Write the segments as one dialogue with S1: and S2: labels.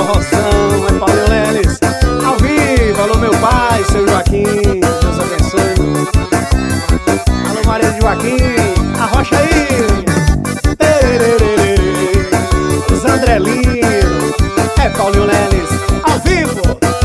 S1: forrozão, é Paulinho Leles, ao vivo. Alô meu pai, seu Joaquim, Deus abençoe. Alô Maria de Joaquim, arrocha aí. Os Andrelino, é Paulinho Leles, ao vivo.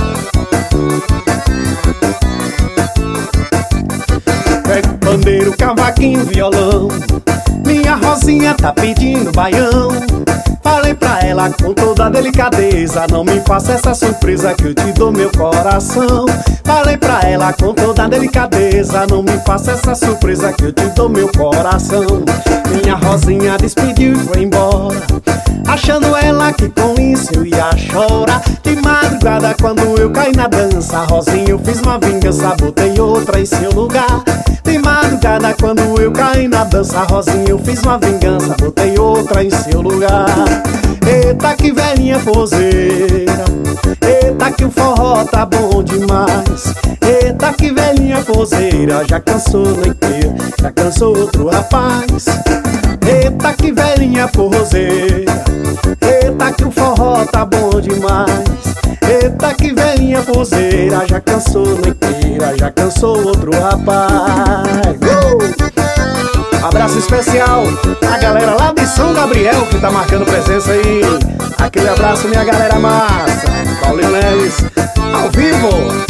S1: Pega o pandeiro, cavaquinho, violão, minha Rosinha tá pedindo baião. Falei pra ela com toda a delicadeza, não me faça essa surpresa que eu te dou meu coração. Falei pra ela com toda a delicadeza, não me faça essa surpresa que eu te dou meu coração. Minha Rosinha despediu e foi embora, achando ela que com isso eu ia chorar. De madrugada quando eu caí na dança, Rosinha, eu fiz uma vingança, botei outra em seu lugar. De madrugada quando eu caí na dança, Rosinha, eu fiz uma vingança, botei outra em seu lugar. Eita que velhinha forzeira, eita que o forró tá bom demais. Eita que velhinha forzeira, já cansou noiteira, já cansou outro rapaz. Eita que velhinha forrozeira, eita que o forró tá bom demais. Eita que velhinha forzeira, já cansou noiteira, já cansou outro rapaz. Abraço especial a galera lá de São Gabriel que tá marcando presença aí. Aquele abraço, minha galera massa. Paulinho Leles, ao vivo.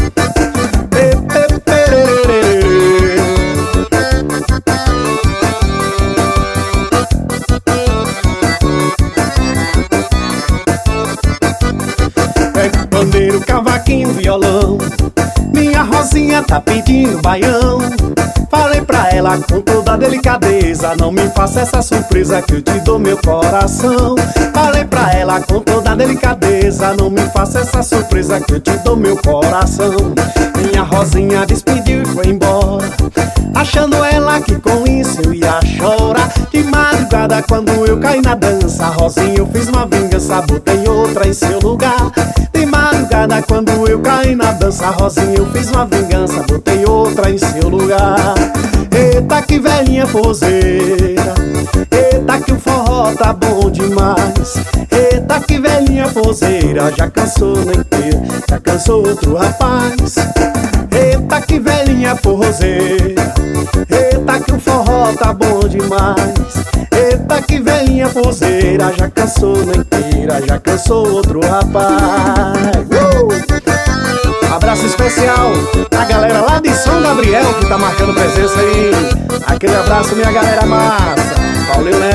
S1: Pega o pandeiro, cavaquinho, violão, minha Rosinha tá pedindo baião. Falei pra ela com toda a delicadeza, não me faça essa surpresa que eu te dou meu coração. Falei pra ela com toda a delicadeza, não me faça essa surpresa que eu te dou meu coração. Minha Rosinha despediu e foi embora, achando ela que com isso eu ia chorar. De madrugada quando eu caí na dança, Rosinha, eu fiz uma vingança, botei outra em seu lugar. De madrugada quando eu caí na dança, Rosinha, eu fiz uma vingança, botei outra em seu lugar. Eita que velhinha forzeira, eita que o forró tá bom demais. Eita que velhinha forzeira, já cansou noiteira, já cansou outro rapaz. Eita que velhinha forrozeira, eita que o forró tá bom demais. Eita que velhinha forzeira, já cansou noiteira, já cansou outro rapaz. Abraço especial a galera lá de São Gabriel que tá marcando presença aí. Aquele abraço, minha galera massa. Paulinho